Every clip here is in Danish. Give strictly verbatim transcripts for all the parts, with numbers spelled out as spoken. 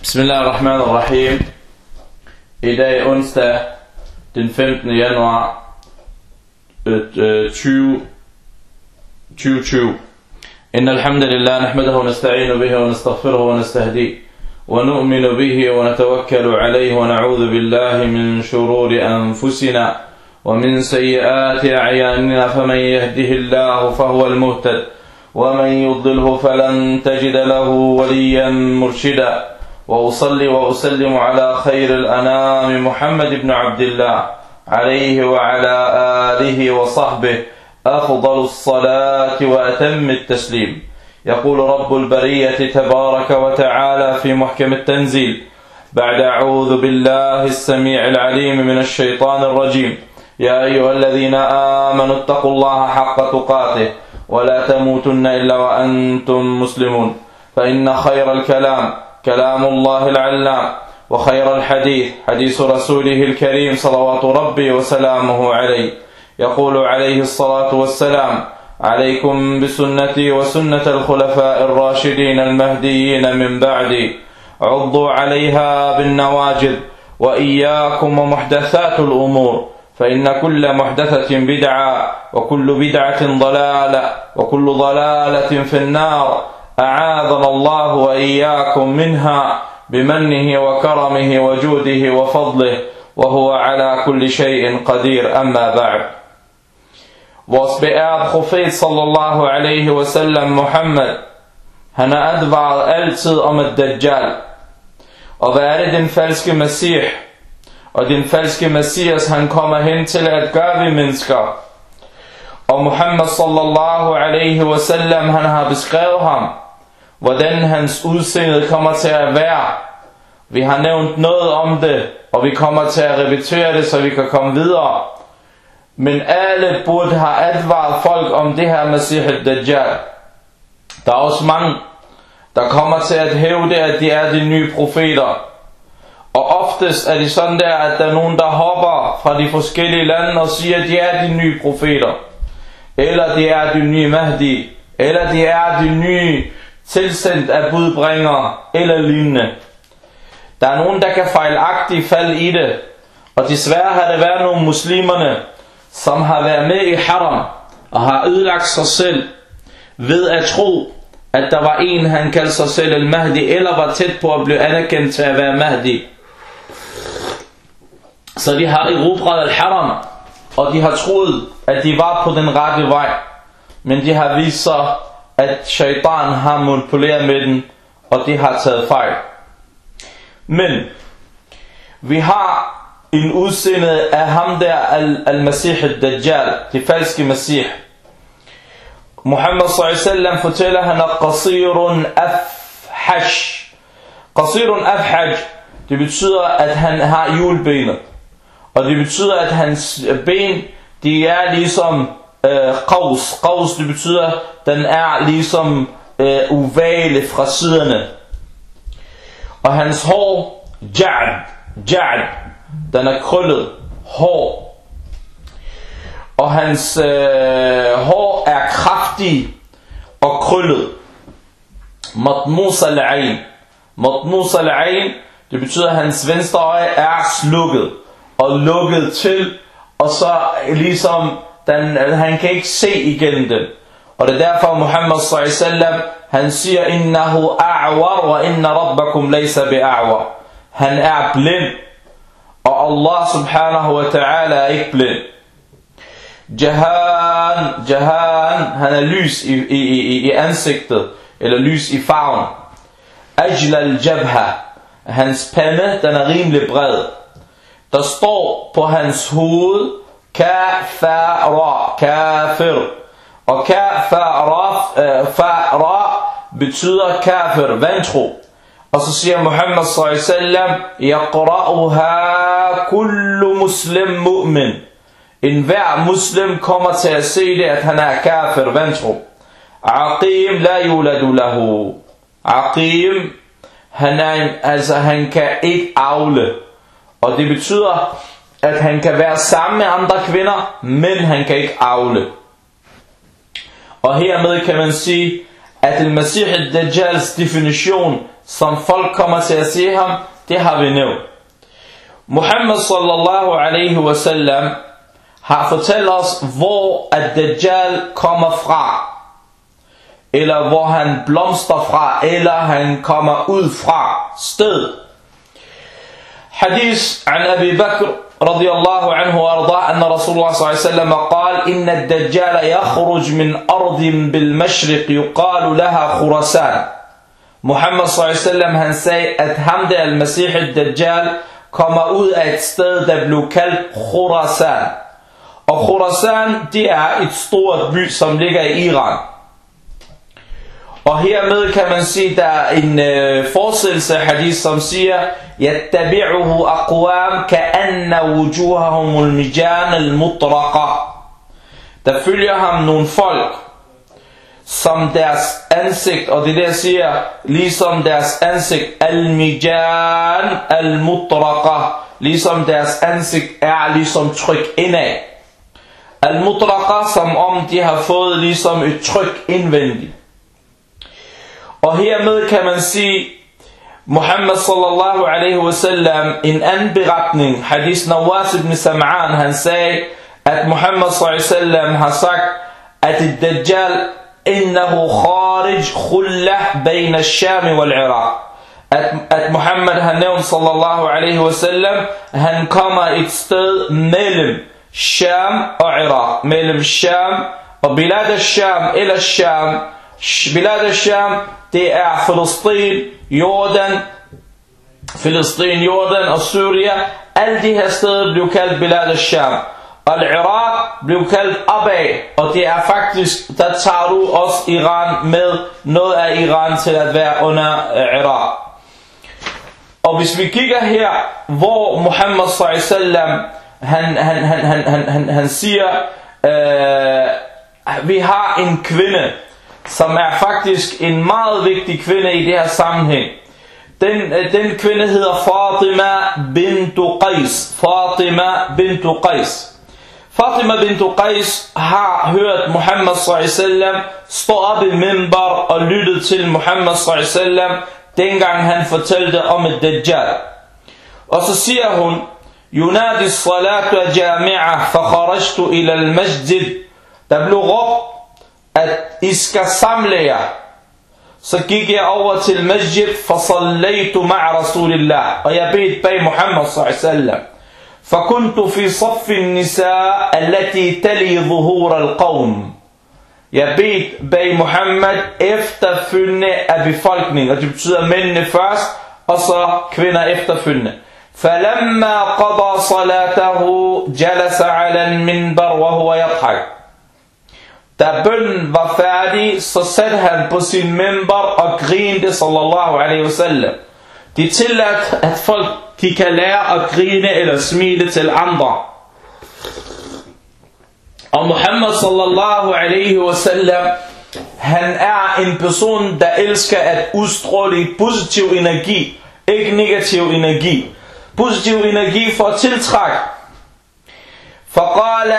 Bismillahirrahmanirrahim. I dag er onsdag den femtende januar tyve tyve. إن الحمد لله نحمده ونستعين به ونستغفره ونستهديه ونؤمن به ونتوكل عليه ونعوذ بالله من شرور أنفسنا ومن سيئات أعمالنا فمن يهده الله فهو المهتد ومن يضلله فلن تجد له وليا مرشدا وأصلي وأسلم على خير الأنام محمد بن عبد الله عليه وعلى آله وصحبه أفضل الصلاة وأتم التسليم. يقول رب البرية تبارك وتعالى في محكم التنزيل بعد أعوذ بالله السميع العليم من الشيطان الرجيم: يا أيها الذين آمنوا اتقوا الله حق تقاته ولا تموتن إلا وأنتم مسلمون، فإن خير الكلام كلام الله العلام وخير الحديث حديث رسوله الكريم صلوات ربي وسلامه عليه. يقول عليه الصلاة والسلام: عليكم بسنتي وسنة الخلفاء الراشدين المهديين من بعدي، عضوا عليها بالنواجذ وإياكم ومحدثات الأمور، فإن كل محدثة بدعة وكل بدعة ضلالة وكل ضلالة في النار، أعاذنا الله وإياكم منها بمنه وكرمه وجوده وفضله، وهو على كل شيء قدير. أما بعد. Vores beærede profet sallallahu alaihi wasallam Muhammad, han har advaret altid om et dajjal. Og hvad er det den falske masih? Og den falske messias, han kommer hen til at gøre ved mennesker. Og Muhammad sallallahu alaihi wasallam, han har beskrevet ham, hvordan hans udseende kommer til at være. Vi har nævnt noget om det, og vi kommer til at repetere det, så vi kan komme videre. Men alle burde have advaret folk om det her Masih al-Dajjal. Der er også mange, der kommer til at hævde, at de er de nye profeter. Og oftest er det sådan der, at der er nogen, der hopper fra de forskellige lande og siger, at de er de nye profeter. Eller de er de nye Mahdi. Eller de er de nye tilsendt af budbringere. Eller lignende. Der er nogen, der kan fejlagtigt falde i det. Og desværre har det været nogle muslimerne, som har været med i haram og har ødelagt sig selv ved at tro, at der var en, han kaldte sig selv al-Mahdi, eller var tæt på at blive anerkendt til at være Mahdi. Så de har erobret al-haram, og de har troet, at de var på den rette vej. Men de har vist sig, at shaitan har manipuleret med den, og de har taget fejl. Men vi har en udseende af ham der al-Masih al-Dajjal, det falske Masih. Muhammad sallallahu alaihi wasallam fortæller, han er qasirun afhaj. Qasirun afhaj, det betyder, at han har hjulbenet. Og det betyder, at hans ben, de er ligesom øh, qaus. Qaus, det betyder, den er ligesom øh, ovale fra siderne. Og hans hår, ja'd, ja'd, den er krøllet hår. Og hans øh, hår er kraftig og krøllet. Matmus al-ayn. Matmus al-ayn, det betyder, at hans venstre øje er slukket og lukket til, og så ligesom den, han kan ikke se igennem den. Og det er derfor Muhammad sallallahu alaihi wasallam, han siger: innahu a'war wa inna rabbakum laysa bi'a'war. Han er blind, og Allah subhanahu wa ta'ala er ikke blind. Jahan, Jahan, han er lys i, i, i, i ansigtet, eller lys i farven. Ajla al-jabha, hans pande, den er rimelig bred. Der står på hans hoved kafara, kafir. Og kafara betyder kafir, vantro. Og så siger Muhammad sallallahu alaihi wasallam: yaqra'uha kullu muslim mu'min. En hver muslim kommer til at se det, at han er kafir, vantro. Aqim la yuladu lahu. Aqim, han er en, altså han kan ikke avle. Og det betyder, at han kan være sammen med andre kvinder, men han kan ikke avle. Og hermed kan man sige, at al-Masih al-Dajjals definition som folk kommer til at se ham, det har vi nævnt. Muhammad sallallahu alaihi wasallam har fortalt os, hvor Ad-Dajjal kommer fra, eller hvor han blomster fra, eller han kommer ud fra sted. Hadith an Abi Bakr رضي الله عنه وأرضاه أن رسول الله صلى الله عليه وسلم قال إن الدجال يخرج من أرض بالمشرق يقال لها خراسان. Muhammad صلى الله عليه وسلم han sagde, at ham der al-Masih al-Dajjal kommer ud af et sted, der blev kaldt Khurasan. Og Khurasan, det er et stort by, som ligger i Iran. Og hermed kan man sige, der er en øh, fortsættelse af hadith, som siger, يَتَّبِعُهُ أَقْوَامْ كَأَنَّ وُجُوهَهُمُ الْمِجَانَ الْمُطْرَقَ. Der følger ham nogle folk, som deres ansigt, og det der siger, ligesom deres ansigt, al-mijan al-mutraqa, ligesom deres ansigt er ligesom tryk indad. Al-mutraqa, som om de har fået ligesom et tryk indvendigt. Og hermed kan man sige, Muhammad sallallahu alaihi wasallam, en anden beretning, hadith Nawas ibn Sam'an, han sagde, at Muhammad sallallahu alaihi wasallam har sagt, at Dajjal innahu kharij khullah bayna al-Sham wal-Iraq. At, at Muhammad har nævnt sallallahu alaihi wasallam, han kommer et sted mellem Sham og Irak, mellem Sham og Bilad al-Sham eller Sham. Bilad al-Sham, det er Filistin, Jordan, Filistin, Jordan og Syria. Alle de her steder blev kaldt Bilad al-Sham. Og Irak blev kaldt Abad, og det er faktisk, der tager du også Iran med, noget af Iran til at være under Irak. Og hvis vi kigger her, hvor Muhammad sallallahu alaihi wasallam, han, han, han, han, han, han, han siger, øh, vi har en kvinde, som er faktisk en meget vigtig kvinde i det her sammenhæng. Den, den kvinde hedder Fatima bintu Qais. Fatima bintu Qais. Fatima bintu Qais har hørt Muhammad sallallahu alaihi wasallam stå op i minbar og lyttet til Muhammad sallallahu alaihi wasallam, dengang han fortalte om et Dajjal. Og så siger hun, Yunadi salatu jami'a fa kharajtu ila al-masjid. Der blev råbt, at I skal samle jer. Så gik jeg over til masjid, fa sallaytu ma'a rasulillah. Og jeg bedte bag Muhammad sallallahu alaihi wasallam. فكنت في صف النساء التي تلي ظهور القوم. Jeg bedte bag Muhammad efterfølgende af befolkningen, og det betyder mændene først, og så kvinder efterfølgende. فلما قضى صلاته جلس على المنبر وهو يضحك. Da bønnen var færdig, så satte han på sin minbar og grinte sallallahu alaihi wasallam. Det er tilladt, at folk de kan lære at grine eller smile til andre. Og Muhammad sallallahu alaihi wasallam, han er en person, der elsker at udstråle positiv energi, ikke negativ energi. Positiv energi for at tiltrække. فقال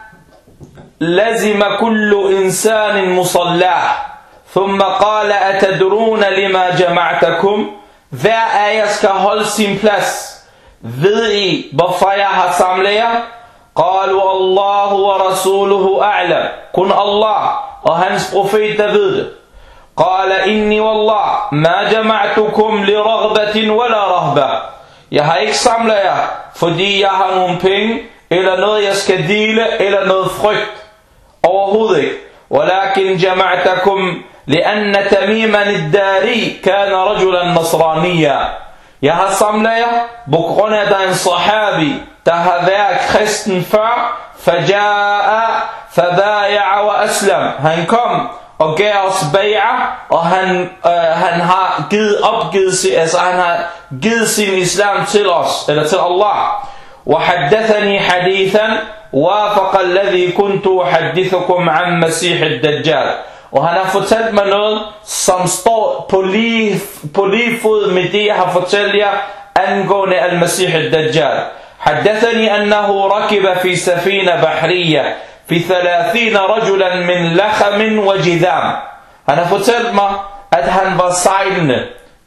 لزم كل إنسان مصلاه ثم قال أتدرون لما جمعتكم. Hver af jer skal holde sin plads. Ved I, hvorfor jeg har samlet jer? قالوا الله ورسوله أعلم. Kun Allah og hans profet, der ved det. قال إني والله ما جمعتكم لرغبة ولا رهبة. Jeg har ikke samlet jer, fordi jeg har nogle penge, eller noget jeg skal dele, eller noget frygt. Overhovedet ikke. ولكن جمعتكم لأن تميما الداري كان رجلا نصرانيا. Jeg har samlet jer på grund af, der er en sahabi, der har været kristen før. فجاء فبايع وأسلم. Han kom og gav os bay'a, og han, øh, han har givet opgivet sig, altså han har givet sin islam til os, eller til Allah. وحدثني حديثا وافق الذي كنت أحدثكم عن مسيح الدجال. Og han har fortalt mig noget, som står på lige, på lige fod med det, jeg har fortalt jer angående al-Masih al-Dajjal. حدثني أنه ركب في سفينة بحرية في ثلاثين رجلا من لخم وجذام. Han har fortalt mig, at han var sejlende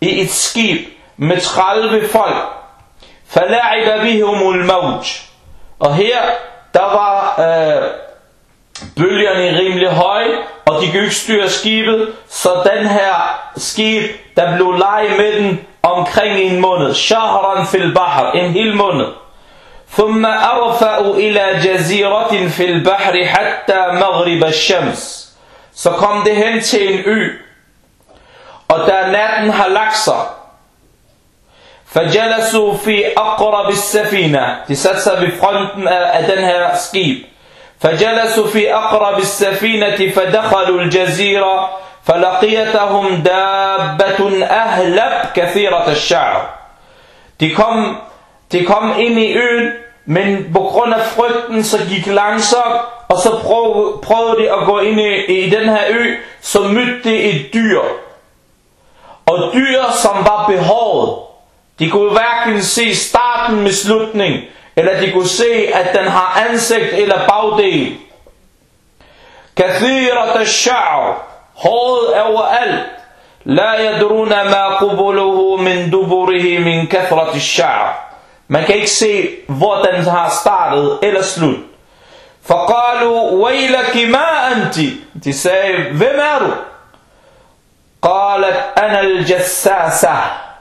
i et skib med tredive folk. فَلَعِبَ بِهُمُ الْمَوْجِ. Og her, der var øh, bølgerne rimelig høje, og de kunne ikke styre skibet, så den her skib, der blev leget med den omkring en måned. شَهْرًا فِي الْبَحْرِ, en hel måned. ثُمَّ أَرْفَأُوا إِلَى جَزِيرَةٍ فِي الْبَحْرِ حَتَّى مَغْرِبَ الشَّمْسِ. Så kom det hen til en ø, og da natten har lagt sig, فَجَلَسُوا فِي أَقْرَبِ السَّفِينَةِ, de satte sig ved fronten af, af den her skib. فَجَلَسُوا فِي أَقْرَبِ السَّفِينَةِ فَدَخَلُوا الْجَزِيرَةِ فَلَقِيَتَهُمْ دَابَّةٌ أَهْلَبْ كَثِيرَةَ الشَّعْرِ. De kom, de kom ind i øen, men på grund af frygten, så gik langsomt, og så prøvede, prøvede de at gå ind i, i den her ø, så mødte de et dyr. Og dyr, som var behåret. De kunne hverken se starten med slutning, eller de kunne se, at den har ansigt eller bagdel. Kathirat al-sha'r, håret overalt. La yadruna ma qubuluhu min duburihi min kathrat al-sha'r. Man kan ikke se, hvor den har startet eller slut. Faqalu waylaki ma anti. De sagde, hvem er du? Qalat ana al-jassasa.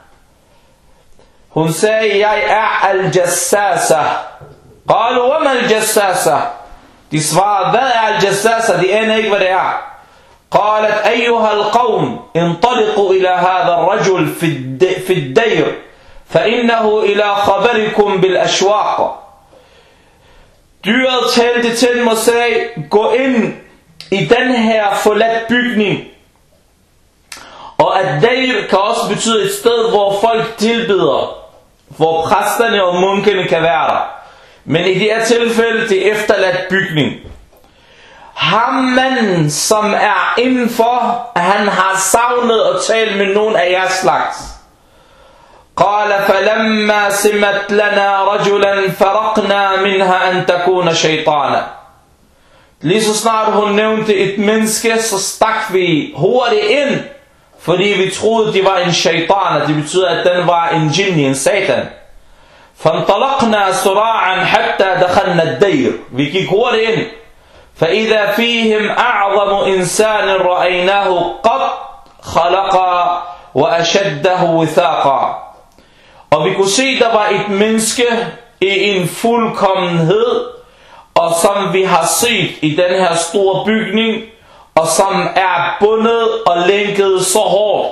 Hun sagde, jeg er al-jassasa. Qalu wama al-jassasa. De svarede, hvad er al-jassasa? De aner ikke, hvad det er. Qalat ayyuha al-qawm, intaliqu ila hadha al-rajul fi al-dayr, فإنه إلى خبركم بالأشواق. Dyret talte til dem og sagde, gå ind i den her forladt bygning. Og at Dayr kan også betyde et sted, hvor folk tilbeder, hvor præsterne og munkene kan være der. Men i det her tilfælde, det er efterladt bygning. Ham manden, som er indenfor, han har savnet at tale med nogen af jeres slags. قال فلما سمت لنا رجلا فرقنا منها أن تكون شيطانا. Lige så snart hun nævnte et menneske, så stak vi hurtigt ind, fordi vi troede, de var en shaitan. Det betyder, at den var en jinni, en satan. فانطلقنا سراعا حتى دخلنا الدير. Vi gik hurtigt ind. فإذا فيهم أعظم إنسان رأيناه قط خلقا وأشده وثاقا. Og vi kunne se, der var et menneske i en fuldkommenhed, og som vi har set i den her store bygning, og som er bundet og lænket så hårdt.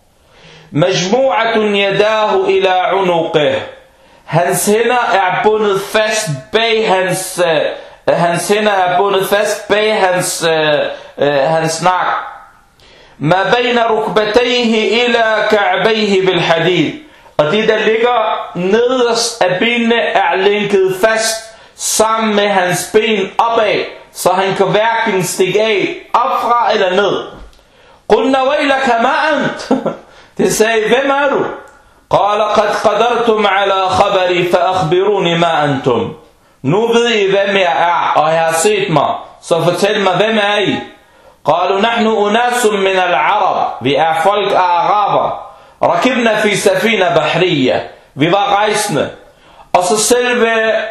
Majmu'atun yadahu ila unuqih. Hans hænder er bundet fast bag hans uh, hans hænder er bundet fast bag hans uh, uh, hans nak. Ma bayna rukbatayhi ila ka'bayhi bil hadid. Og det, der ligger nederst af benene, er lænket fast sammen med hans ben opad, så han kan hverken stikke af opfra eller ned. Qulna waylaka ma ant. Det sagde, hvem er du? Qala qad qadartum ala khabari fa akhbiruni ma antum. Nu ved I, hvem jeg er, og jeg har set mig, så fortæl mig, hvem er I? Qalu nahnu unasum min al-arab. Vi er folk af araber. Rakibna fi safina bahriya. Vi var rejsende. Og så selve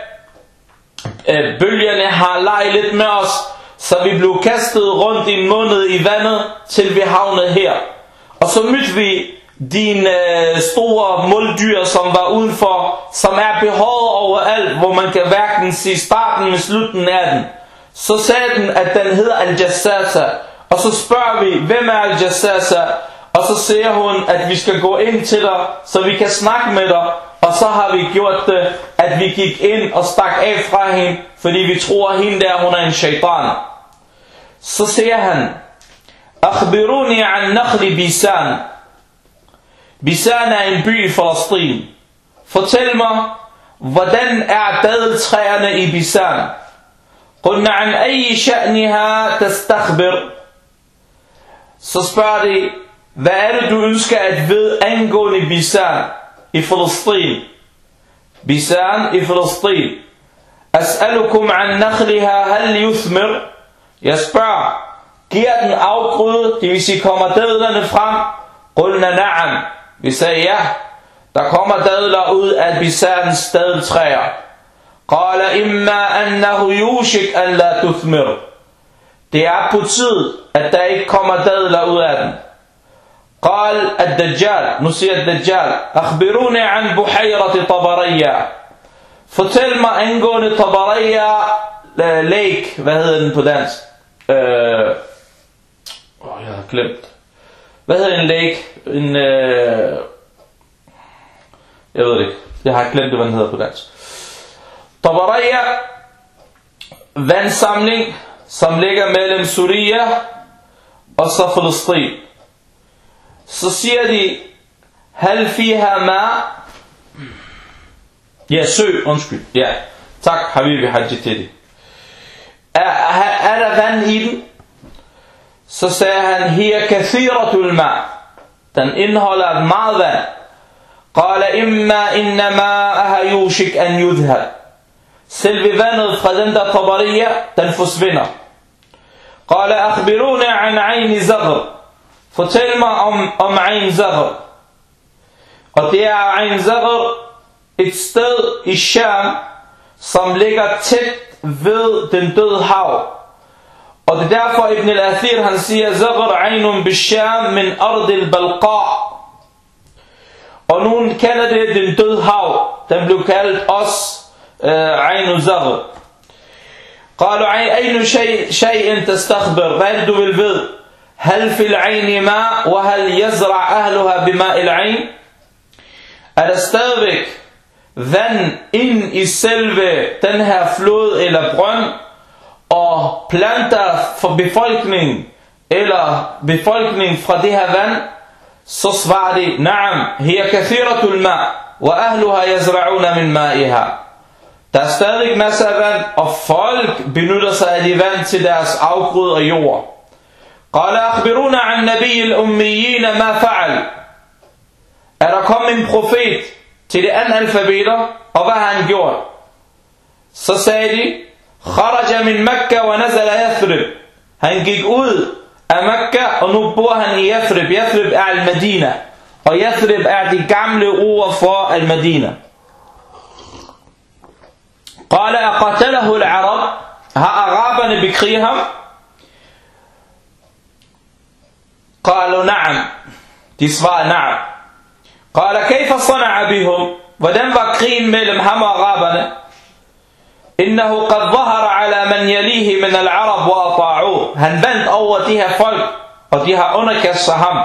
øh, bølgerne har leget lidt med os, så vi blev kastet rundt en måned i vandet, til vi havnede her. Og så mødte vi dine øh, store muldyr, som var udenfor, som er behåret overalt, hvor man kan hverken se starten med slutten af den. Så sagde den, at den hedder al-jassasa. Og så spørger vi, hvem er al-jassasa? Og så siger hun, at vi skal gå ind til dig, så vi kan snakke med dig. Og så har vi gjort det, at vi gik ind og stak af fra hende, fordi vi tror, at hende der, hun er en shaitan. Så siger han, Akhbiruni an nakhli Bisan. Bisan er en by i Palæstina. Fortæl mig, hvordan er dadeltræerne i Bisan? Qulna an ayyi sha'niha tastakhbir. Så spørger de, hvad er det, du ønsker at vide angående Bisan i Palæstina? Bisan i Palæstina. As'alukum an nakhliha hal yuthmir. Jeg spørger, giver den afgrøde, det vil sige kommer dadlerne frem? Qulna na'am. Vi sagde ja, der kommer dadler ud af bisanens dadeltræer. Qala imma annahu yushik an la tuthmir. Det er på tid, at der ikke kommer dadler ud af den. Qal ad-Dajjal, nu siger ad-Dajjal, akhbiruni an buhayrati Tabariya. Fortæl mig angående Tabariya Lake, hvad hedder den på dansk? Øh, åh, jeg har glemt. Hvad hedder en lake? En, øh, jeg ved det ikke. Jeg har glemt, hvad den hedder på dansk. Tabariya, vandsamling, som ligger mellem Syria og så Filistin. Så siger de, hal fiha ma. Ja, sø, undskyld. Ja, tak, Habibi Hajji til det. Er, er der vand i den? Så sagde han, hiya kathiratul ma. Den indeholder meget vand. Qala imma inna ma'aha yushik an yudhab. Selve vandet fra den der Tabariya, den forsvinder. Qala akhbiruni an Ayn Zaghr. Fortæl mig om, om Ayn Zaghr. Og det er Ayn Zaghr, et sted i Sham, som ligger tæt ved den døde hav. Og det er derfor Ibn al-Athir han siger, Zaghr Aynun bisham min ard al-Balqa. Og nogen kalder det den døde hav. Den blev kaldt også Ayn Zaghr. قالوا أي شيء شيء تستخبر. Hvad er det du vil vide? هل في العين ماء وهل يزرع أهلها بماء العين. Er der stadigvæk vand ind i selve den her flod eller brønd, og planter for befolkningen eller befolkningen fra det her vand? Så svarer de, نعم هي كثيرة الماء وأهلها يزرعون من مائها. Der er stadig masser af vand, og folk benytter sig af de vand til deres afgrød og jord. قال أخبرونا عن نبي الأميين ما فعل. Er der kommet en profet til de analfabeter, og hvad har han gjort? Så sagde de, خرج من مكة ونزل يثرب. Han gik ud af Mekka, og nu bor han i Yathrib. Yathrib er al-Madina, og Yathrib er de gamle ord for al-Madina. قال أقتله العرب. Har araberne bekriget ham? قالوا نعم. De svarede نعم. قال كيف صنع بهم. Hvordan var krigen mellem ham og araberne? إنه قد ظهر على من يليه من العرب وأطاعوه. Han vandt over de her folk, og de har underkastet ham.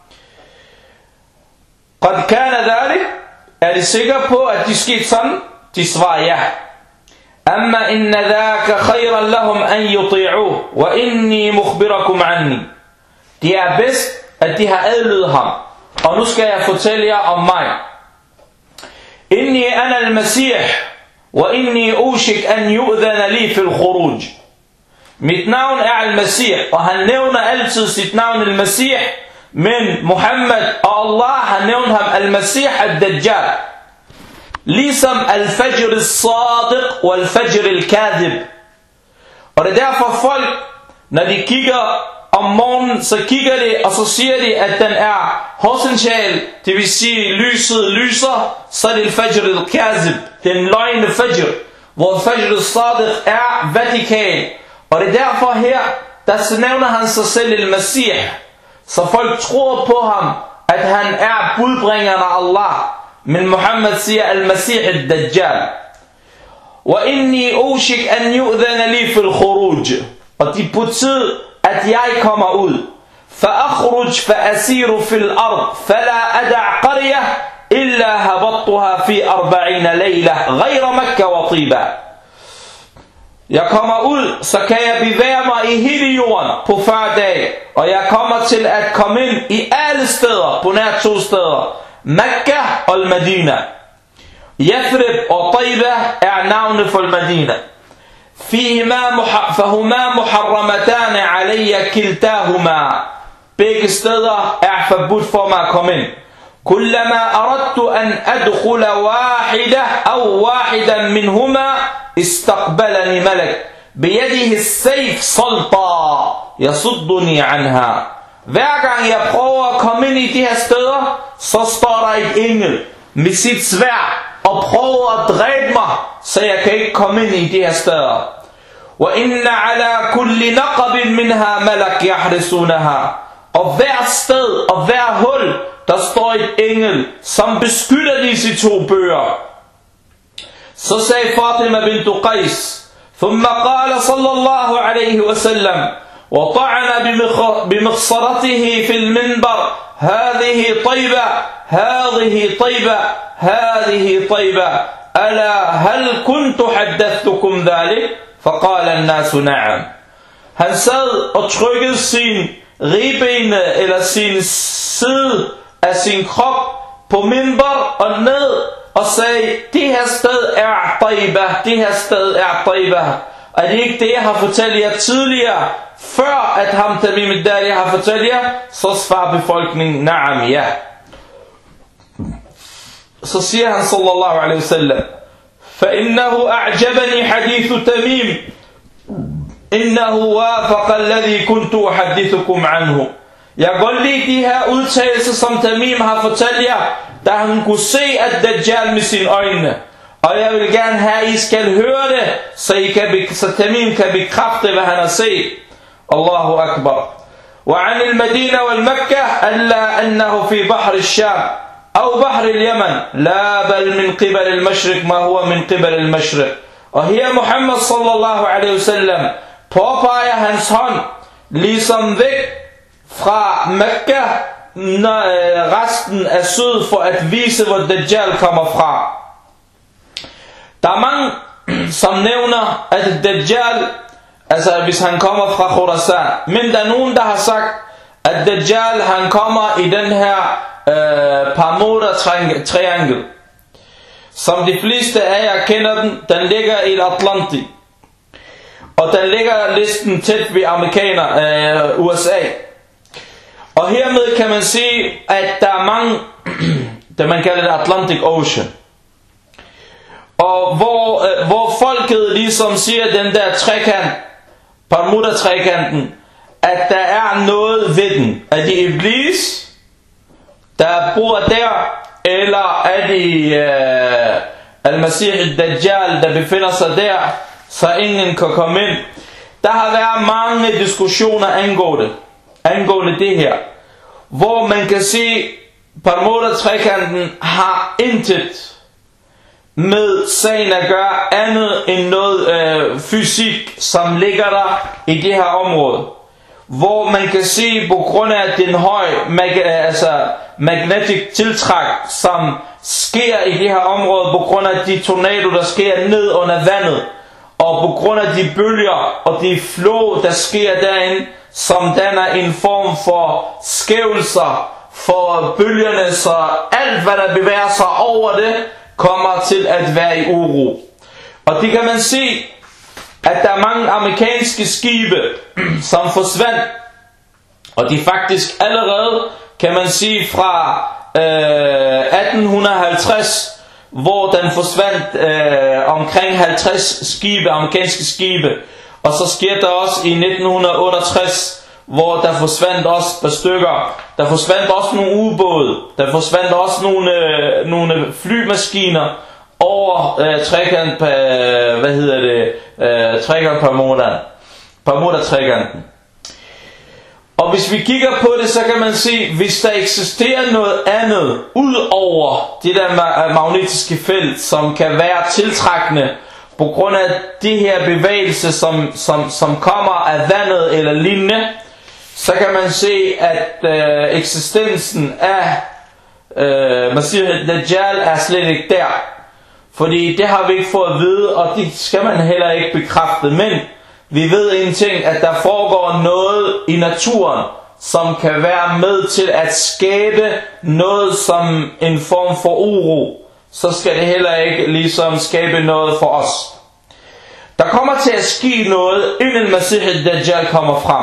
قد كان ذلك. Er de sikre på, at de skete sådan? De svarer ja. أما إن ذاك خيرا لهم أن يطيعوه وإني مخبركم عني. Det er bedst, at de har adlydet ham. Og nu skal jeg fortælle jer om mig. إني أنا المسيح وإني أوشك أن يؤذن لي في الخروج. Mit navn er al-Masih, og han nævner altid sit navn al-Masih, men Muhammad og Allah har nævnt ham al-Masih al-Dajjal. Ligesom al-Fajr al-Sadiq og al-Fajr al-Kadhib. Og det er derfor folk, når de kigger om morgenen, så kigger de, og så siger de, at den er horisontal, det vil sige lyset lyser, så er det al-Fajr al-Kadhib, den løgne Fajr, hvor Fajr al-Sadiq er vertikal. Og det er derfor her, der nævner han sig selv al-Masih, så folk tror på ham, at han er budbringeren af Allah. Men Muhammad siger al-Masih al-Dajjal. وَإِنِّي أُوشِكْ أَنْ يُؤْذَنَ لِي فِي الْخُرُوجِ. Og det betyder, at jeg kommer ud. فَأَخْرُجْ فَأَسِيرُ فِي الْأَرْضِ فَلَا أَدَعْ قَرْيَةً إِلَّا هَبَطْتُهَا فِي أَرْبَعِينَ لَيْلَةً غَيْرَ مَكَّةَ وَطِيبًا. Jeg kommer ud, så kan jeg bevæge mig i hele jorden på fyrre dage. Og jeg kommer til at komme ind i alle steder, på nær to steder. Mekka og Medina. Yathrib og Taiba er navnet for Medina. فهما محرمتان علي كلتاهما. Begge steder er forbudt for mig at komme ind. كلما أردت أن أدخل واحدة أو واحدا منهما استقبلني ملك بيده السيف سلطا يصدني عنها. hver gang jeg prøver at komme ind i de her steder, så står der et engel med sit sværd og prøver at dræbe mig, så jeg kan ikke komme ind i de her steder. وَإِنَّ عَلَى كُلِّ نَقَبٍ مِنْهَا مَلَكْ يَحْرِسُونَهَا. Og hver sted og hver hul, der står et engel, som beskytter disse to bøger. Så sagde Fatima bint Qais, ثم قال صلى الله عليه وسلم وطعن بمخصرته في المنبر هذه طيبة هذه طيبة هذه طيبة ألا هل كنت حدثتكم ذلك فقال الناس نعم. Han sad og trykkede sin ribbene eller sin side af sin krop på minbar og ned og sagde, det her sted er Taiba, det her sted er Taiba. Og det er ikke det, jeg har fortalt jer tidligere, før at ham Tamim al-Dari har fortalt jer, så svarer befolkningen, na'am, ja. Så siger han sallallahu alaihi wasallam, فَإِنَّهُ أَعْجَبَنِي حَدِيثُ تَمِيمٍ إِنَّهُ وَافَقَ الَّذِي كُنْتُ أُحَدِّثُكُمْ عَنْهُ. Jeg kan godt lide de her udtalelser, som Tamim har fortalt jer, da han kunne se at Dajjal med sine øjne. Og jeg vil gerne have, at I skal høre det, så, I kan, så Tamim kan bekræfte, hvad han har set. Allahu Akbar. وعن المدينة والمكة ألا أنه في بحر الشام أو بحر اليمن لا بل من قبل المشرق ما هو من قبل المشرق. Og her Muhammad sallallahu alaihi wasallam påpeger hans hånd ligesom væk fra Mekka, resten af syd, for at vise, hvor Dajjal kommer fra. Der er mange, som nævner, at Dajjal, altså hvis han kommer fra Khurasan, men der er nogen, der har sagt, at Dajjal, han kommer i den her øh, Bermuda-triangel. Som de fleste af jer kender den, den ligger i Atlantik. Og den ligger listen tæt ved amerikaner, øh, U S A. Og hermed kan man sige, at der er mange, det man kalder det Atlantic Ocean. Og hvor, øh, hvor folket ligesom siger den der trekant, Bermuda-trekanten, at der er noget ved den. Er det Iblis, der bor der, eller er det øh, Al-Masih al-Dajjal, der befinder sig der, så ingen kan komme ind. Der har været mange diskussioner angående, angående det her, hvor man kan sige, Bermuda-trekanten har intet med sagen at gøre andet end noget øh, fysik, som ligger der i det her område. Hvor man kan se på grund af den høje mag- altså magnetic tiltræk, som sker i det her område, på grund af de tornadoer, der sker ned under vandet, og på grund af de bølger og de flå, der sker derinde, som danner en form for skævelser for bølgerne, så alt hvad der bevæger sig over det, kommer til at være i uro. Og det kan man se, at der er mange amerikanske skibe, som forsvandt, og de faktisk allerede, kan man sige, fra øh, atten halvtreds, hvor den forsvandt øh, omkring halvtreds skibe, amerikanske skibe, og så sker der også i nitten otteogtres, hvor der forsvandt også et par stykker. Der forsvandt også nogle ubåde. Der forsvandt også nogle, øh, nogle flymaskiner over øh, trekant, øh, hvad hedder det, øh, trekant Bermuda, Bermuda-trekanten. Og hvis vi kigger på det, så kan man se, hvis der eksisterer noget andet ud over det der ma- magnetiske felt, som kan være tiltrækkende på grund af de her bevægelser, som, som, som kommer af vandet eller lignende, så kan man se, at øh, eksistensen af øh, Masih al-Dajjal er slet ikke der. Fordi det har vi ikke fået at vide, og det skal man heller ikke bekræfte. Men vi ved en ting, at der foregår noget i naturen, som kan være med til at skabe noget som en form for uro. Så skal det heller ikke ligesom skabe noget for os. Der kommer til at ske noget, inden Masih al-Dajjal kommer frem.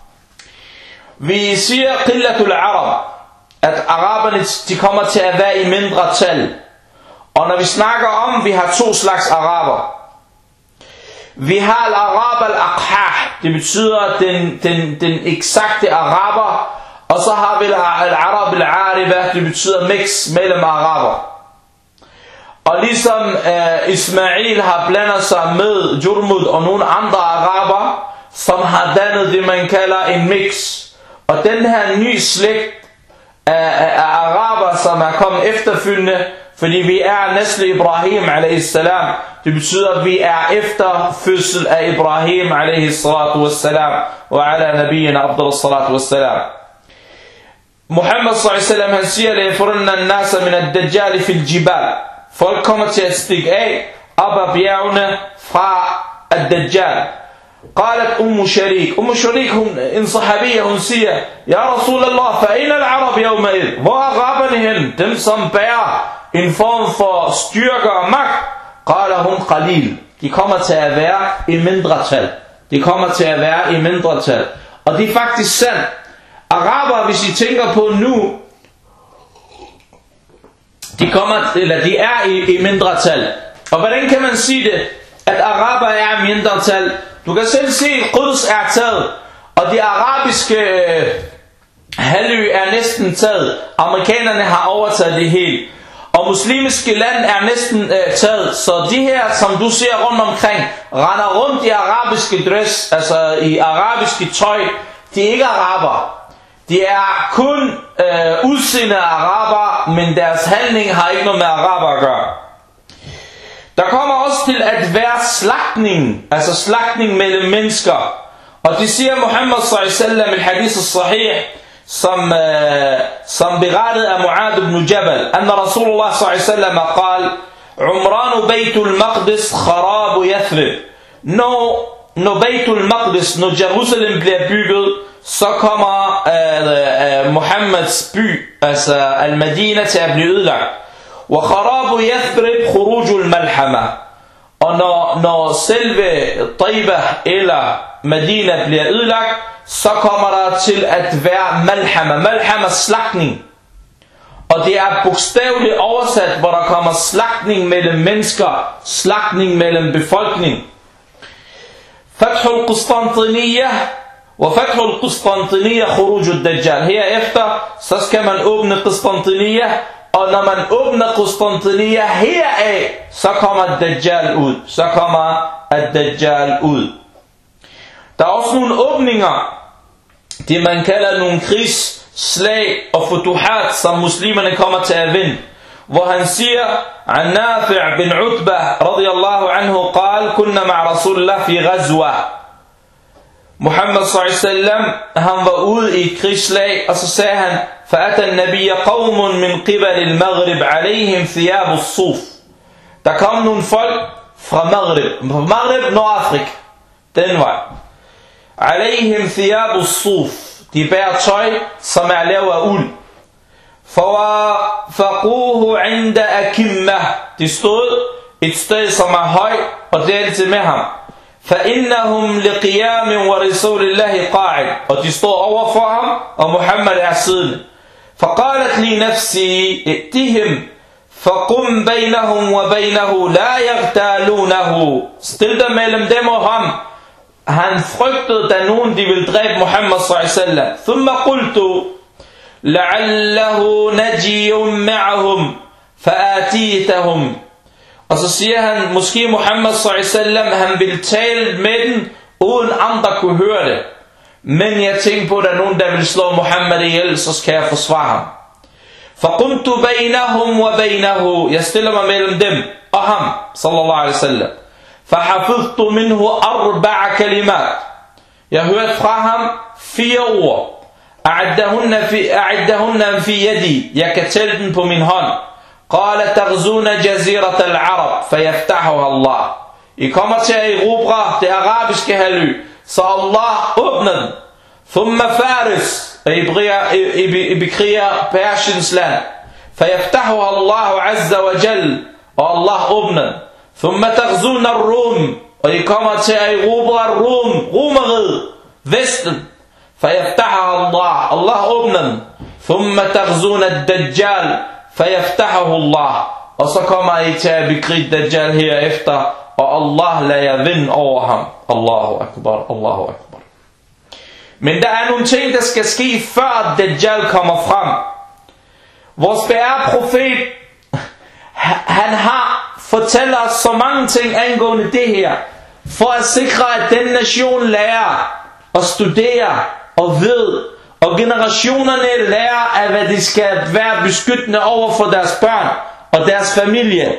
Vi siger qillatul arab, at araberne de kommer til at være i mindre tal. Og når vi snakker om, at vi har to slags araber. Vi har al-arab al-aqhah, det betyder den, den, den eksakte araber, Og så har vi al-arab al-ariba, det betyder mix mellem araber. Og ligesom uh, Ismail har blandet sig med Jurmud og nogle andre araber, som har dannet det, man kalder en mix. Og den her nye slægt af, af araber, som er kommet efterfølgende, fordi vi er næsle Ibrahim alayhis salam, det betyder, at vi er efter fødsel af Ibrahim alayhis salatu wassalam, og ala nabiyina afdal salatu wassalam. Muhammad sallallahu alayhi wa sallam, han siger, لَيَفُرَنَّ النَّاسَ مِنَ الدَّجَّالِ فِي الْجِبَالِ. Folk kommer til at stikke af op ad bjergene fra ad-Dajjal. قالت أم شريك أم شريك هم en sahabiya, hun siger, Ja Rasulallah, فَأَيْنَ الْعَرَبِ يَوْمَئِذ. Hvor er araberne hen? Dem som bærer en form for styrke og magt. قال hun qalil. De kommer til at være i mindretal. De kommer til at være i mindretal. Og det er faktisk sandt. Araber, hvis I tænker på nu, de kommer, eller de er i, i mindretal. Og hvordan kan man sige det, at araber er i mindretal? Du kan selv se, at Quds er taget, og de arabiske øh, halvø er næsten taget. Amerikanerne har overtaget det hele. Og muslimske land er næsten øh, taget. Så de her, som du ser rundt omkring, render rundt i arabiske dress, altså i arabiske tøj, de er ikke araber. De er kun øh, udseende araber, men deres handling har ikke noget med araber at gøre. Der kommer også til at være slagtning, altså slagtning mellem mennesker. Og det siger Muhammad sallallahu alaihi wasallam i hadith al-sahih, som, øh, som berettet af Mu'ad ibn Jabal, at Rasulullah sallallahu alaihi wasallam قال عمران بيت المقدس خراب يثرب. Når, når Baitul Maqdis, når Jerusalem bliver bygget, så kommer øh, øh, Muhammeds by, altså Al-Madina, til at blive ødelagt. وَخَرَابُ يَثْرِبْ خُرُوجُ الْمَلْحَمَةِ. Og når, når selve Taiba eller Medina bliver ødelagt, så kommer der til at være Malhama. Malhama slagtning. Og det er bogstaveligt oversat, hvor der kommer slagtning mellem mennesker, slagtning mellem befolkning. Fathul Qustantiniya og Fathul Qustantiniya khuruj ad-Dajjal. Herefter så skal man åbne Qustantiniya, og når man åbner Qustantiniya heraf, så kommer Dajjal ud. Så kommer ad-Dajjal ud. Der er også nogle åbninger, det man kalder nogle krigsslag og futuhat, som muslimerne kommer til at vinde. Hvor han siger, عن نافع بن عتبة رضي الله عنه قال كنا مع رسول الله في غزوة. Muhammad sallallahu alaihi wasallam, han var ude i et krigsslag, og så sagde han, فأتى النبي قوم من قبل المغرب عليهم ثياب الصوف. Der kom nogle folk fra Maghrib, Maghrib, Nordafrika, den vej. عليهم ثياب الصوف. De bærer tøj, som er lavet af uld. فَوَافَقُوهُ عِنْدَ أَكِمَّةِ. De stod et sted, som er høj, og delte med ham. فَإِنَّهُمْ لِقِيَامٍ وَرِسُولِ اللَّهِ قَاعِدٍ. Og de stod over for ham, og Muhammad er siddende. فَقَالَتْ لِي نَفْسِي ائْتِهِمْ فَقُمْ بَيْنَهُمْ وَبَيْنَهُ لَا يَغْتَالُونَهُ. Stil dig mellem dem og ham. Han frygtede, da nogen de ville dræbe Muhammad sallallahu alaihi wasallam. ثُمَّ قُلْتُ لَعَلَّهُ نَجِيٌ مَعَهُمْ فَآتِيتَهُمْ. Og så siger han, måske Muhammad sallallahu alaihi wasallam, han ville tale med den, uden andre kunne høre det. Men jeg tænkte på, at der er nogen, der vil slå Muhammad ihjel, så skal jeg forsvare ham. فَقُمْتُ بَيْنَهُمْ وَبَيْنَهُ. Jeg stiller mig mellem dem og ham, sallallahu alaihi wasallam. فَحَفِظْتُ مِنْهُ أَرْبَعَ كَلِمَاتٍ. Jeg hørte fra ham fire ord. أعدهن في أعدهن في يدي. Jeg kan tælle den på min hånd. قال تغزون جزيرة العرب فيفتحها الله. I kommer til at erobre det arabiske halvø, så Allah åbner den. ثم فارس. I bekriger Persiens land. فيفتحها الله عز وجل. Og Allah åbner den. ثم تغزون الروم. Og I kommer til at erobre Rom, Romeriet, Vesten. فيفتحها الله. الله åbner. ثم تغزون الدجال فيفتحه الله. Og så kommer I til at bekrige Dajjal herefter, og Allah lader jer vinde over ham. Allahu akbar, Allahu akbar. Men der er nogle ting, der skal ske, før Dajjal kommer frem. Vores bære profet, han har fortalt os så mange ting angående det her, for at sikre, at den nation lærer og studerer og ved, og generationerne lærer af, hvad de skal være beskyttende over for deres børn og deres familie.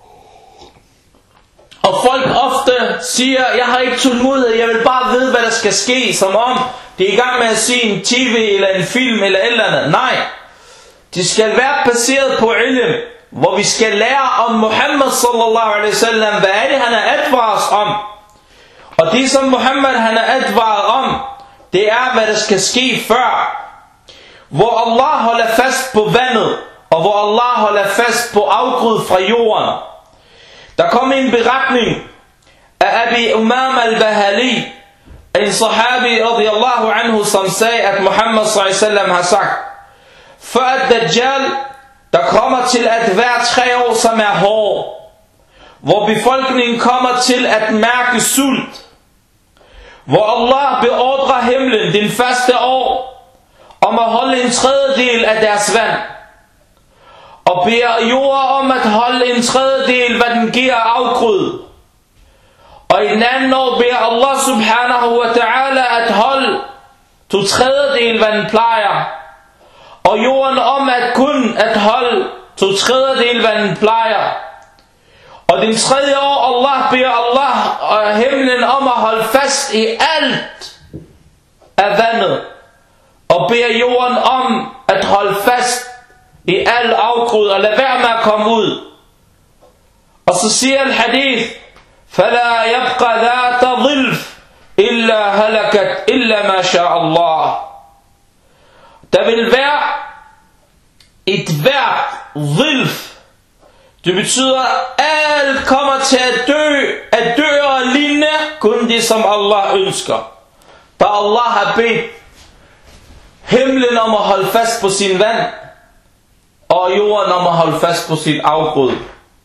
Og folk ofte siger, jeg har ikke tålmodighed, jeg vil bare vide, hvad der skal ske, som om de er i gang med at se en tv eller en film eller et eller andet. Nej, det skal være baseret på ilm, hvor vi skal lære om Muhammad sallallahu alaihi wasallam, hvad er det han er advaret os om. Og det som Muhammad han er advaret om, det er hvad der skal ske før. Hvor Allah holder fast på vandet, og hvor Allah holder fast på afgrød fra jorden. Der kom en beretning af Abi Umama al-Bahali, en sahabi radiyallahu anhu, som sagde, at Muhammad sallallahu alaihi wasallam har sagt, før Dajjal, der kommer til at være tre år, som er hård, hvor befolkningen kommer til at mærke sult, hvor Allah beordrer himlen den første år om at holde en tredjedel af deres vand, og beder jorden om at holde en tredjedel, hvad den giver afgrød. Og i den anden år beder Allah subhanahu wa ta'ala at holde to tredjedel, hvad den plejer. Og jorden om at kun at holde to tredjedel, hvad den plejer. Og den tredje år, Allah beder Allah og himlen om at holde fast i alt af vandet. Og beder jorden om at holde fast i al afgrød og lad være med at komme ud. Og så siger al-hadith, فَلَا يَبْقَ ذَاتَ ظِلْفٍ إِلَّا هَلَكَتْ إِلَّا مَا شَاءَ اللَّهِ. Der vil være et hvert zilf. Det betyder, at alt kommer til at dø, at dø og ligne, kun det som Allah ønsker. Da Allah har bedt himlen om at holde fast på sin vand, og jorden om at holde fast på sin afgrød.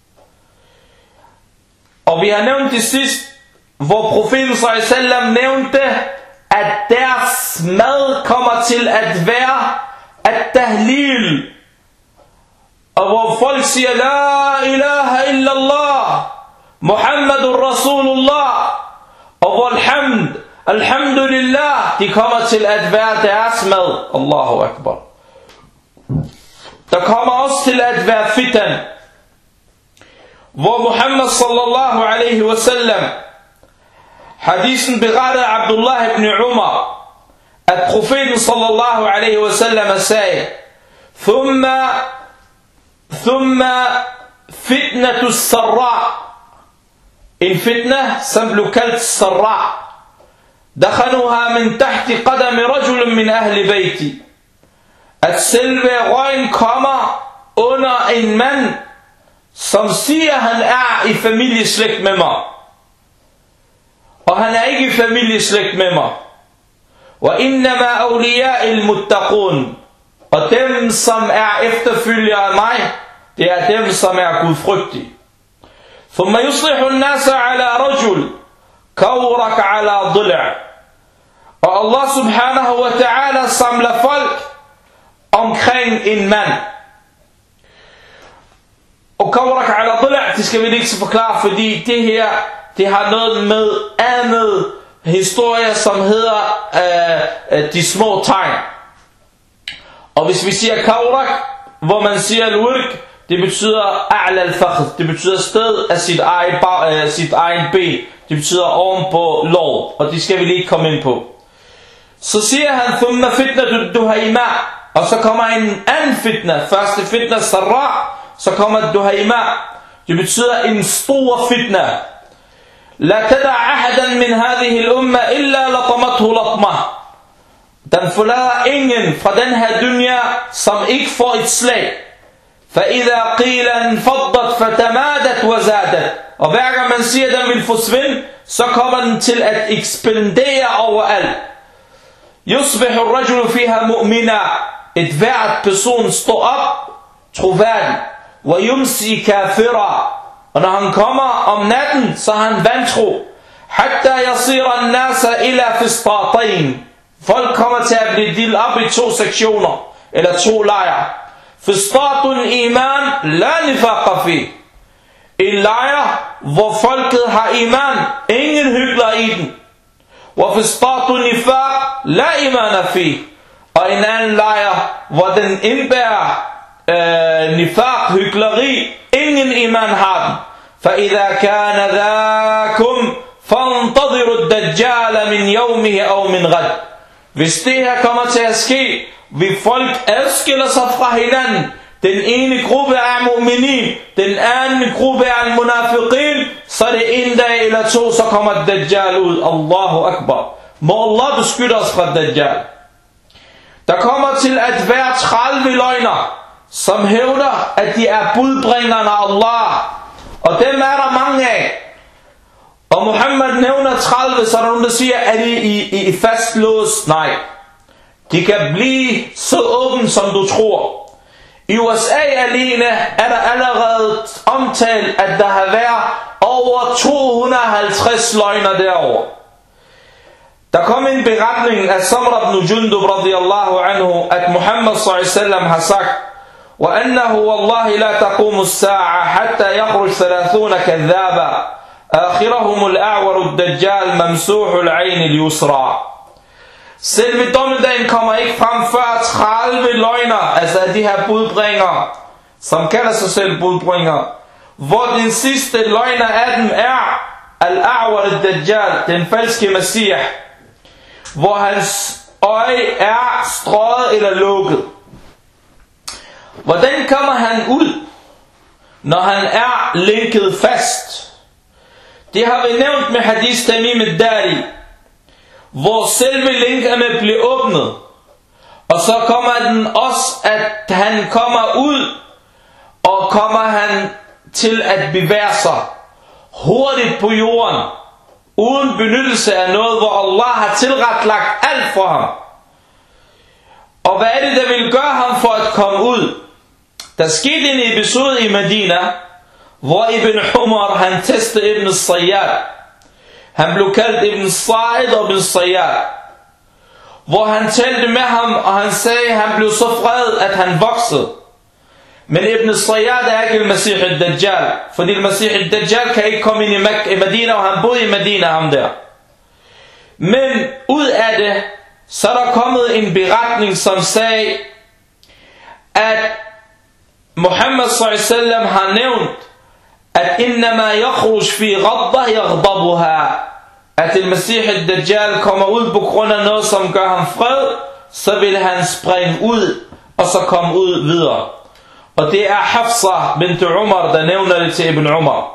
Og vi har nævnt det sidst, hvor profeten sallallahu alaihi wasallam nævnte, at deres mad kommer til at være at-tahlil. Og hvor folk siger, La ilaha illallah, Muhammadur Rasulullah, og hvor alhamd, alhamdulillah, de kommer til at være deres mad. Allahu Akbar. Der kommer også til at være fitan, hvor Muhammad sallallahu alaihi wasallam, hadisen beretter af Abdullah ibn Umar, at profeten sallallahu alaihi wasallam sagde, Thumma, thumma fitnatu sarra, en fitna som blev kaldt sarra, dakhanuha min tahti qadami rajul min ahli bayti, at selve røgen kommer under en mand, som siger, han er i familieslægt med mig. Og han er ikke i familieslægt med mig. Wa innama awliya'il muttaqun. Og dem, som er efterfølgere af mig, det er dem, som er gudfrygtige. Thumma yuslihu an-nasa ala rajul kawrak ala dhil'. Og Allah subhanahu wa ta'ala samler folk omkring en mand. Og kawrak ala dhil', det skal vi ikke så forklare, fordi det her, det har noget med andet historie, som hedder øh, de små tegn. Og hvis vi siger kawrak, hvor man siger al-wirk, det betyder a'la al-fakhr, det betyder sted af sit eget, øh, sit eget ben, det betyder oven på lov, og det skal vi lige komme ind på. Så siger han, thumma fitnatu duhaima, og så kommer en anden fitna, første fitna sarra, så kommer duhaima, det betyder en stor fitna. La tada ahadan min hadhihi al-umma illa latamathu latma. Den forlader ingen fra den her dunya, som ikke får et slag. فَإِذَا قِيلَ انْفَضَّتْ فَتَمَادَتْ وَزَادَتْ. Og hver gang man siger, at den vil forsvinde, så kommer den til at ekspandere overalt. يُصْبِحُ الرَّجُلُ فِيهَا مُؤْمِنًا. Et hvert person står op, troværdig. وَيُمْسِي كَافِرًا. Og når han kommer om natten, så er han vantro. حَتَّى يَصِيرَ النَّاسَ إِلَى فِسْطَاطَيْنِ Folk kommer til at blive delt op i to sektioner, eller to lejre. Fistatun iman, la nifaqa fi. En lejr, hvor folket har iman, ingen hykler i den. Wa fistatun nifaq, la imana fi. Og en anden lejr, hvor den indbærer øh, nifaq, hykleri, ingen iman har den. فإذا كان ذاكم فانتظروا الدجال من يومه أو من غد. Hvis det her kommer til at ske, vil folk adskiller sig fra hinanden. Den ene gruppe er mu'minin, den anden gruppe er munafiqin, så er det en dag eller to, så kommer Dajjal ud. Allahu Akbar. Må Allah beskytte os fra Dajjal. Der kommer til at være tredive løgner, som hævder, at de er budbringerne af Allah. Og dem er der mange af. Og Muhammad nævner tredive, så er der nogen, der siger, at de i, i, i fastlåst. Nej. De kan blive så åbent, som du tror. I U S A alene er der allerede omtalt, at der har været over to hundrede og halvtreds løgner derovre. Der kom en beretning af Samra ibn Jundub radiyallahu anhu, at Muhammad sallallahu alaihi wasallam har sagt, وأنه والله لا تقوم الساعة حتى يخرج ثلاثون كذابا آخرهم الأعور الدجال ممسوح العين اليسرى. Selve dommedagen kommer ikke frem før tredive løgner, altså de her budbringere, som kalder sig selv budbringere, hvor den sidste løgner af dem er Al-A'war al-Dajjal, den falske messiah, hvor hans øje er strøget eller lukket. Hvordan kommer han ud, når han er linket fast? Det har vi nævnt med hadith Tamim al-Dari, hvor selve linkerne bliver åbnet. Og så kommer den også, at han kommer ud, og kommer han til at bevæge sig hurtigt på jorden, uden benyttelse af noget, hvor Allah har tilretlagt alt for ham. Og hvad er det, der vil gøre ham for at komme ud? Der skete en episode i Medina, hvor Ibn Umar han testede Ibn Sayyad. Han blev kaldt Ibn Sa'id og Ibn Sayyad. Hvor han talte med ham, og han sagde, at han blev så vred, at han voksede. Men Ibn Sayyad er ikke al-Masih al-Dajjal, fordi al-Masih al-Dajjal kan ikke komme ind i, Mek- i Medina, og han boede i Medina, ham der. Men ud af det, så er der kommet en beretning, som sagde, at Muhammad sallallahu alaihi wasallam har nævnt, at innama yakhruj fi ghaddah yaghdabuha, at al-Masih al-Dajjal kommer ud på grund af noget, som gør ham fred, så vil han springe ud, og så komme ud videre. Og det er Hafsa bint Umar, der nævner det til Ibn Umar.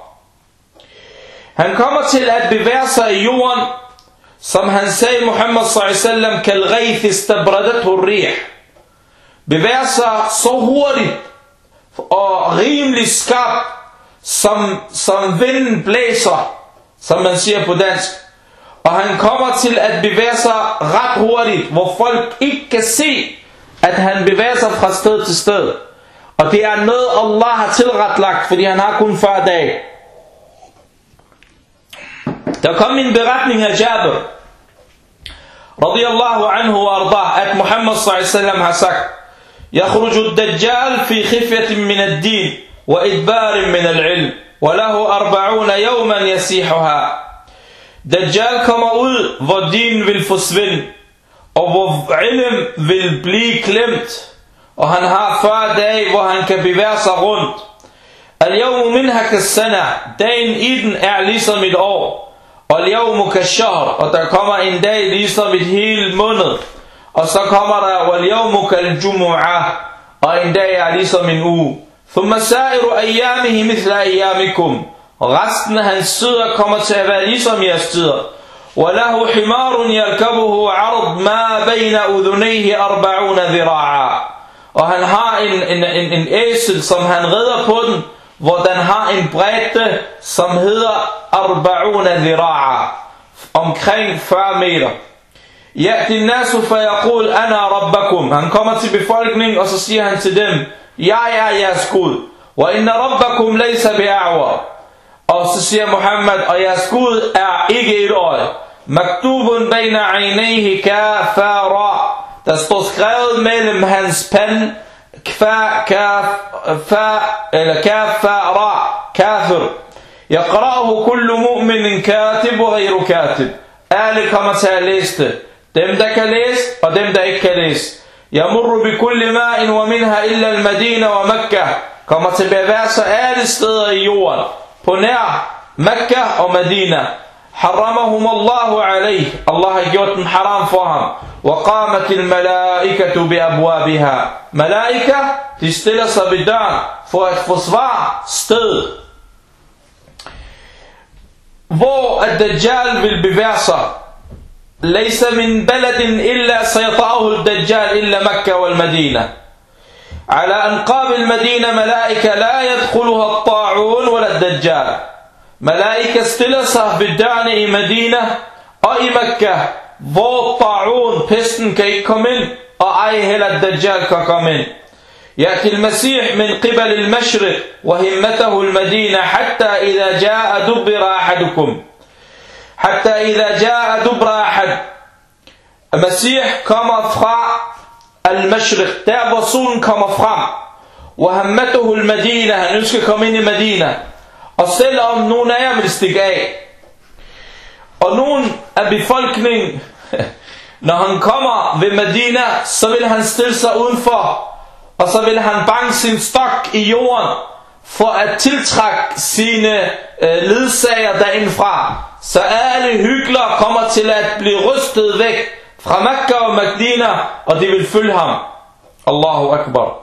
Han kommer til at bevæge sig i jorden, som han sagde Muhammad sallallahu alaihi wasallam, kal-ghayth istabradathu ar-rih. Bevæger sig så hurtigt og rimelig skarpt, som, som vinden blæser, som man siger på dansk. Og han kommer til at bevæge sig ret hurtigt, hvor folk ikke kan se, at han bevæger sig fra sted til sted. Og det er noget Allah har tilretlagt, fordi han har kun fyrre dage. Der kom en beretning af Jabir radiyallahu anhu wa ardah, at Muhammad sallallahu alaihi wasallam har sagt, يخرج الدجال في خفية من الدين وإدبار من العلم وله أربعون يوما يسيحها. Dajjal kommer ud, hvor din vil forsvinde, og hvor ilm vil blive klemt, og han har fyrre dage, hvor han kan bevæge sig rundt. Al-yawmu minha kas-sana, dagen i den er ligesom et år, og al-yawmu kas-shahr, og der kommer en dag ligesom et helt måned. Og så kommer der wal-yawmu kal-jumu'ah, og en dag er ligesom en uge. Thumma sa'iru ayyamihi mithla ayyamikum, og resten af hans tider kommer til at være ligesom jeres tider. Walahu himarun yarkabuhu 'ard ma bayna udhunayhi arba'una dhira'a, og han har en, en, en, en æsel, som han rider på den, hvor den har en bredde, som hedder arba'una dhira'a, omkring fyrre meter. Ya'ti an-nasu fa yaqul ana rabbakum, han kommer til befolkningen, og så siger han til dem, jeg er jeres Gud. Wa inna rabbakum laysa bi'a'war, og så siger Muhammad, og jeres Gud er ikke et øje. Maktubun bayna aynayhi kafara. Der står skrevet mellem hans pande. Kfa, kaf, fa, eller kafara, kafir. Yaqra'uhu kullu mu'minin katib og ghayru katib. Alle kommer til at læse det. Dem der kan læse, og dem der ikke kan læse. Yamurru bi kulli ma'in wa minha illa al-Madina wa Makkah. Kommer til at bevæge sig alle steder i jorden. På nær Makkah og Medina. Haramahum Allahu alayh. Allah har gjort dem haram for ham. Wa qamat al-malaikatu bi abwabiha. Malaika, de stiller sig ved døren for at forsvare stedet, hvor ad-Dajjal vil bevæge sig. Laysa min baladin illa sayata'uhu ad-Dajjal illa Makkah wal Madina. على أنقاب المدينة ملائكة لا يدخلها الطاعون ولا الدجال. ملائكة stiller sig ved dørene i Medina og i Mekka, hvor طاعون, pesten, kan ikke komme ind, og ej heller Dajjal kan komme ind. يأتي المسيح من قبل المشرق وهمته المدينة حتى إذا جاء دبر أحدكم حتى إذا جاء دبر أحد. المسيح kommer fra al-Mashriq, der hvor solen kommer frem. وهمته المدينة, han ønsker at komme ind i Medina. Og selvom nogen af jer vil stikke af, og nogen af befolkningen, når han kommer ved Medina, så vil han stille sig udenfor, og så vil han banke sin stok i jorden, for at tiltrække sine øh, ledsager derindfra. Så alle hyklere kommer til at blive rystet væk fra Mekka og Medina, og de vil følge ham. Allahu Akbar.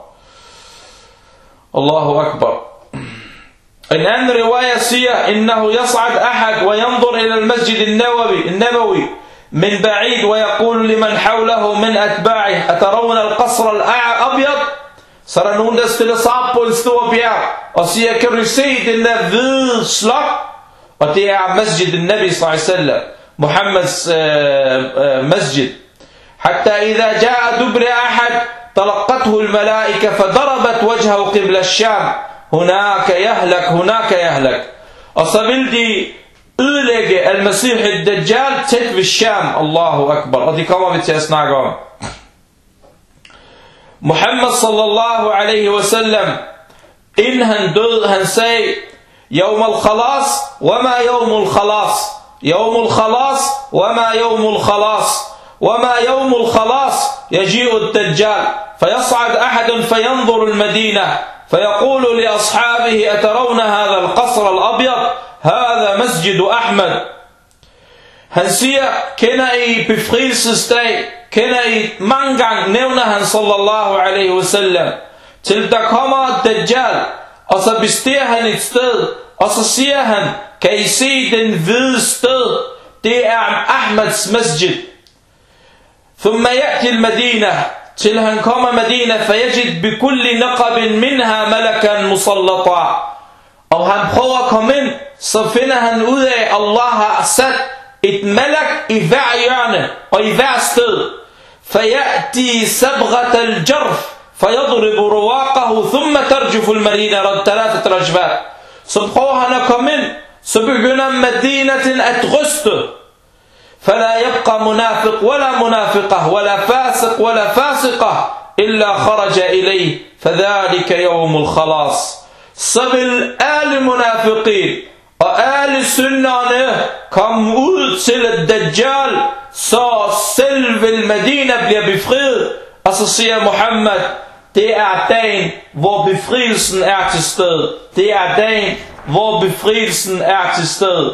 Allahu Akbar. En anden riwaya siger, innahu yas'ad ahad wa yanzur ila al-masjid al-nawawi al-nabawi min ba'id wa yaqulu liman hawlahu min atba'ihi atarawna al-qasr al-abyad. Så der er nogen, der stiller sig op på en stor bjerg og siger, kan du se den der hvide slot? Og det er Masjid al-Nabi sallallahu alaihi wasallam, Muhammeds uh, uh, masjid. Hatta idha ja'a dubri ahad talaqathu al-malaika fadarabat wajhahu qibla al-Sham. Hunaka yahlak, hunaka yahlak. Og så vil de ødelægge al-Masih al-Dajjal tæt ved Sham. Allahu Akbar. Og det kommer vi til at snakke om. Muhammad sallallahu alaihi wasallam, inden han døde, han sagde, Yawm al-Khalas, wama yawm al-Khalas. Yawm al-Khalas, wama yawm al-Khalas. Wama yawm al-Khalas, yaji'u al-Dajjal. Fayas'ad ahadun fayanzur al-Madina. فيقول لأصحابه أترون هذا القصر الأبيض هذا مسجد أحمد. Han siger, kender I befrielsesdag? Kender I mange gange, nævner han sallallahu alaihi wasallam, til der kommer Dajjal, og så bestiger han et sted, og så siger han, kan I se den hvide sted? Det er Ahmads masjid. ثم يأتي المدينة, til han kommer Medina, فيجد بكل نقب منها ملكا مسلطا. Og han prøver at komme ind, så finder han ud af, at Allah har sat et malak i hver hjørne og i hver sted. فيأتي صبغة الجرف فيضرب رواقه ثم ترجف المدينة ثلاثة رجفات. Så prøver han at komme ind, så begynder Medinaten at ryste. فلا يبقى منافق ولا منافقة ولا فاسق ولا فاسقة إلا خرج إليه فذلك يوم الخلاص. Så vil alle munafiqin og alle synderne komme ud til Dajjal, så selve Medina bliver befriet. Og så siger Muhammad, det er dagen, hvor befrielsen er til stede. Det er dagen, hvor befrielsen er til stede.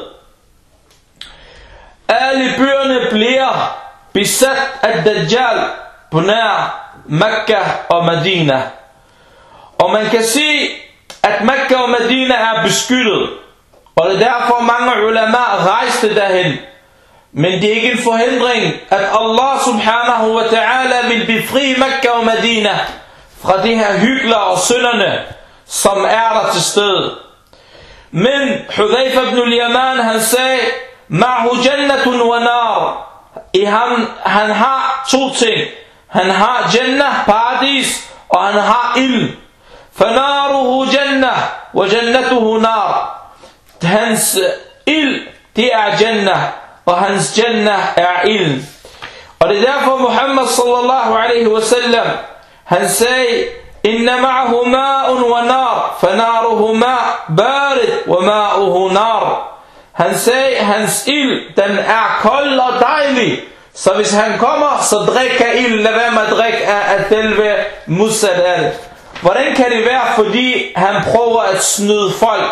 Alle byerne bliver besat af Dajjal på nær Mekka og Medina. Og man kan sige, at Mekka og Medina er beskyttet. Og det er derfor mange ulama rejste derhen. Men det er ikke en forhindring, at Allah subhanahu wa ta'ala vil befri Mekka og Medina fra de her hykler og synderne, som er der til stede. Men Hudhayfa ibn al-Yaman, han sagde, Ma'hu jannatun wa nar. I ham, han har to ting. Han har jannah, paradis, og han har ild. Fanaruhu jannah, wa jannatuhu nar. Hans ild, det er jannah, og hans jannah er ilden. Og det er derfor Muhammad sallallahu alaihi wasallam, han sagde, inna ma'ahu ma'un wa nar, fa naruhu ma' barid wa ma'uhu nar. Han sagde, hans ild, den er kold og dejlig, så hvis han kommer, så drik af ild, lad være med at drikke af, af selve modsat af det. Hvordan kan det være? Fordi han prøver at snyde folk.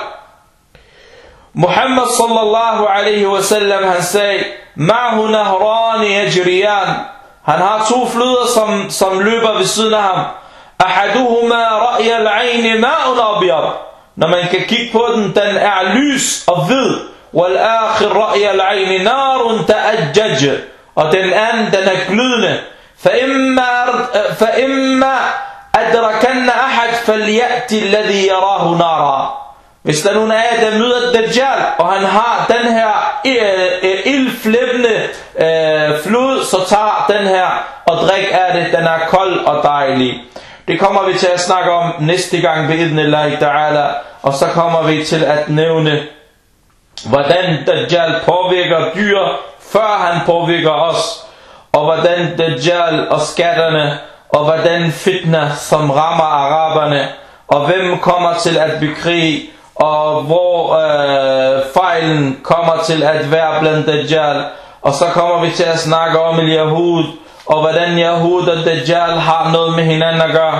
Muhammad sallallahu alaihi wasallam, han sagde, ma'hu nahrani yajriyan. Han har to floder, som, som løber ved siden af ham. Ahaduhuma ra'ya al-'ayn ma'un abyad. Når man kan kigge på den, den er lys og hvid. Wal-akhir ra'ya al-'ayn narun ta'ajjaj. Og den anden, den er glødende. Fa imma adrakanna ahad falyati alladhi yarahu nara. Hvis der nogen af jer, der møder Dajjal, og han har den her ildflæbende øh, flod, så tager den her og drik af det. Den er kold og dejlig. Det kommer vi til at snakke om næste gang ved idnillahi ta'ala. Og så kommer vi til at nævne, hvordan Dajjal påvirker dyr, før han påvirker os. Og hvordan Dajjal og skatterne, og hvordan fitna, som rammer araberne, og hvem kommer til at bekrige, og hvor øh, fejlen kommer til at være blandt Dajjal. Og så kommer vi til at snakke om Yahud, og hvordan Yahud og Dajjal har noget med hinanden at gøre.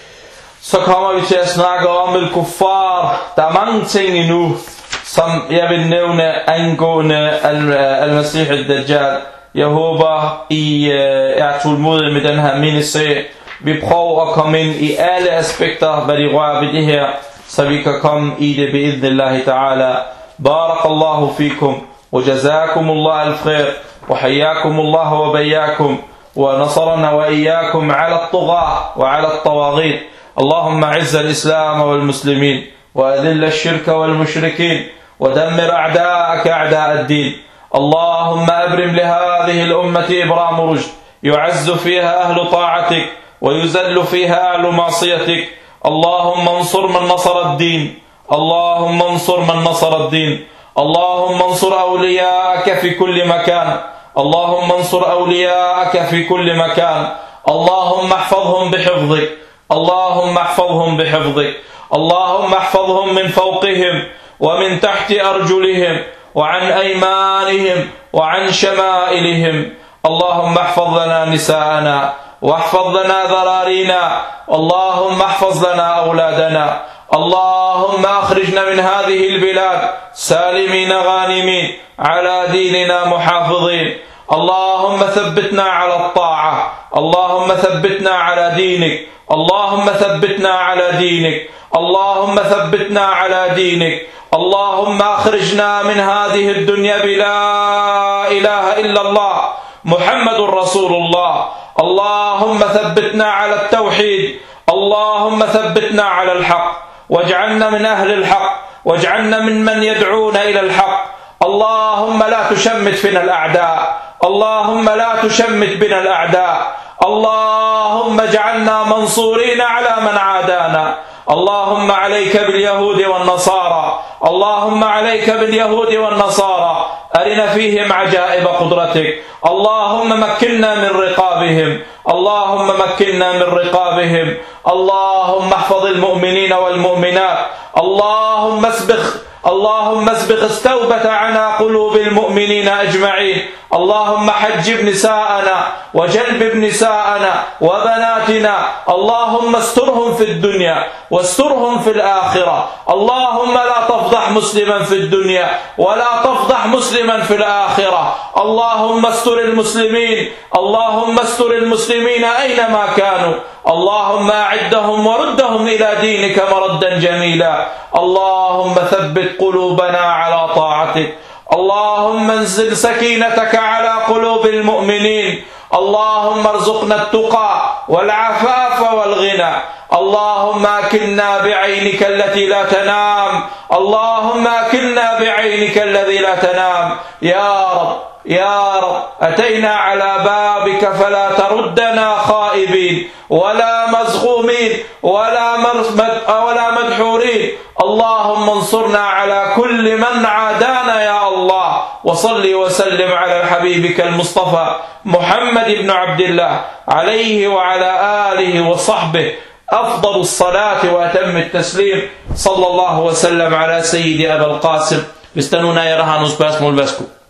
Så kommer vi til at snakke om al-kuffar. Der er mange ting endnu, som jeg vil nævne angående al-Masih al-Dajjal. Jeg håber, I øh, er tålmodige med den her miniserie. Vi prøver at komme ind i alle aspekter, hvad de rører ved det her, så vi kan komme i det bi'idnillahi ta'ala. Barakallahu fikum, wa jazakumullah al-khair, wa hayyakumullah wa bayyakum, wa nasarana wa iyyakum ala al-tughah wa ala al-tawaghit. Allahumma izza al-islam wal-muslimin, wa adhilla al-shirka wal-mushrikin, wa dammir a'da'aka a'da' ad-din. اللهم أبرم لهذه الأمة إبرام رشد يعز فيها أهل طاعتك ويذل فيها أهل معصيتك. اللهم انصر من نصر الدين، اللهم انصر من نصر الدين، اللهم انصر أولياءك في كل مكان، اللهم انصر أولياءك في كل مكان. اللهم احفظهم بحفظك، اللهم احفظهم بحفظك، اللهم احفظهم من فوقهم ومن تحت أرجلهم وعن أيمانهم وعن شمائلهم. اللهم احفظ لنا نساءنا واحفظ لنا ذرارينا، اللهم احفظ لنا أولادنا. اللهم أخرجنا من هذه البلاد سالمين غانمين على ديننا محافظين. اللهم ثبتنا على الطاعة، اللهم ثبتنا على دينك، اللهم ثبتنا على دينك، اللهم ثبتنا على دينك. اللهم أخرجنا من هذه الدنيا بلا إله إلا الله محمد رسول الله. اللهم ثبتنا على التوحيد، اللهم ثبتنا على الحق، واجعلنا من أهل الحق، واجعلنا من من يدعون إلى الحق. اللهم لا تشمت فينا الأعداء، اللهم لا تشمت بنا الأعداء. اللهم اجعلنا منصورين على من عادانا. اللهم عليك باليهود والنصارى، اللهم عليك باليهود والنصارى، أرنا فيهم عجائب قدرتك. اللهم مكننا من رقابهم، اللهم مكننا من رقابهم. اللهم احفظ المؤمنين والمؤمنات. اللهم اسبغ اللهم اسبغ التوبة على قلوب المؤمنين أجمعين. اللهم حجب نساءنا وجلبب نساءنا وبناتنا. اللهم استرهم في الدنيا واسترهم في الآخرة. اللهم لا تفضح مسلما في الدنيا ولا تفضح مسلما في الآخرة. اللهم استر المسلمين، اللهم استر المسلمين أينما كانوا. اللهم أعدهم وردهم إلى دينك مردا جميلا. اللهم ثبت قلوبنا على طاعتك. اللهم انزل سكينتك على قلوب المؤمنين. اللهم ارزقنا التقى والعفاف والغنى. اللهم أكلنا بعينك التي لا تنام، اللهم أكلنا بعينك الذي لا تنام. يا رب يا رب أتينا على بابك فلا تردنا خائبين ولا مزغومين ولا ولا مدحورين. اللهم انصرنا على كل من عادانا يا الله. وصل وسلم على حبيبك المصطفى محمد بن عبد الله عليه وعلى آله وصحبه أفضل الصلاة وأتم التسليم. صلى الله وسلم على سيدي أبا القاسم. Hvis der nu er jer, der har nogle spørgsmål, værsgo.